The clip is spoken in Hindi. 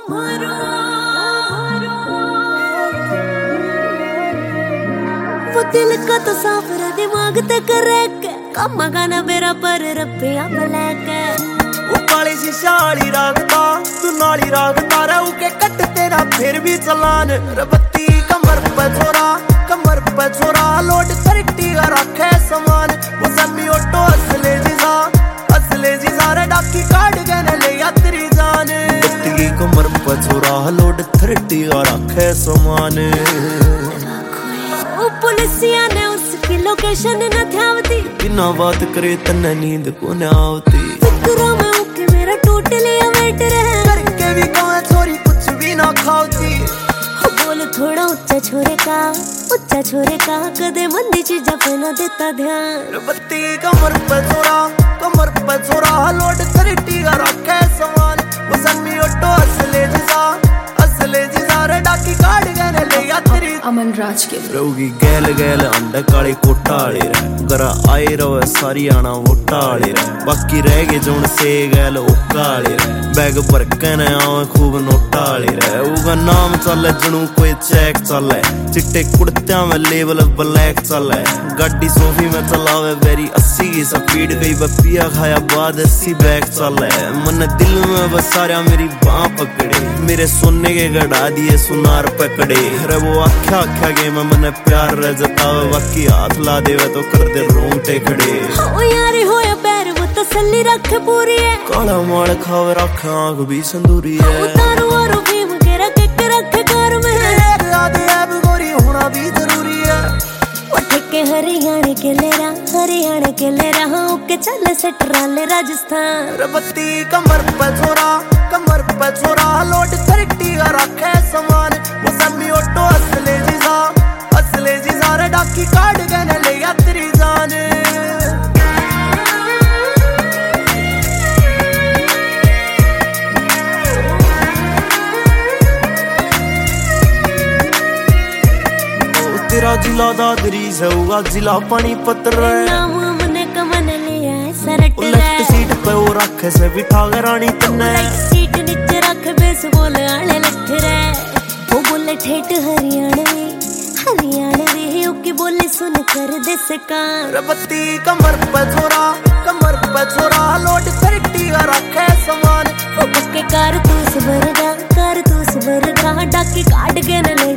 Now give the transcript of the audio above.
वो दिल का तो साफ रहा दिमाग ते करे के कम गाना मेरा पर रब्बिया बलैके वो काली सी शाली रागता तू नाली रागता रहू के कट तेरा फिर भी चलान रबत्ती कमर पे छोरा लोड करटी रखे समान वो समी ऑटो असले जीजा रे डाकी काट के न ले यात्री जान रबत्ती कमर पे छोरा लोड करटी रखे समान पुलिसिया ने उसकी लोकेशन न ध्यावती बिना बात करे तन्ने नींद को न आवती फिक्रों में उके मेरा टोटली अवेट रहे करके भी कौन छोरी कुछ भी ना खाती बोल थोड़ा उच्चा छोरे का कदे मंदी चीजा पे न देता ध्यान रबत्ती कमर पे छोरा लोड करटी रखे समान वो समी ऑटो असले जीजा रे डाकी काट के न ले यात्री अमन राज के रहोगी गैल अंडा काली कोटाले रे गरा आए रहो सारी आना वोटाले रे बाकी रह गए जोन से गैल ओकाले रे बैग भर के न आवे खूब नोटाले रे उगा नाम चले जनू कोई चेक चले चिट्टे कुर्तियां में लेवल ब्लैक चले गाड़ी सोफी में चलावे वेरी 80 की स्पीड गई बपिया खाया बाद 80 बैग चले मन दिल में बसारा मेरी बाह पकड़े मेरे सोने के गड़ा दिए सुनार पकड़े रे वो आख्या के मैंने प्यार रे जतावे बाकी हाथ ला देवे तो कर दे रोंगटे खड़े ओ यारी होया पैर वो तसल्ली रख पूरी है काला माल खावे रख आंख भी संदूरी है उतारू और भीम के रख घर में आदे अब गोरी होना भी जरूरी है उठ के हरियाणा के ले रहा ओके चल से ट्राले राजस्थान रबत्ती कमर पे छोरा लोड करटी रखे समान वो समी ऑटो असले जीजा रे डाकी काट के न ले यात्री जान तेरा जिला दादरी सऊगा जिला पानीपत रे नाम हमने कमन लिया है सरट लेफ्ट सीट पे वो रखे से बिठा के रानी तन्ने सीट नीचे रख बेस बोल आले लठ रे वो बोले ठेठ हरियाणवी ओके बोले सुन कर दे सकान रबत्ती कमर पे छोरा लोड करटी रखे समान वो के कारतूस भरगा डाकी काट के न ले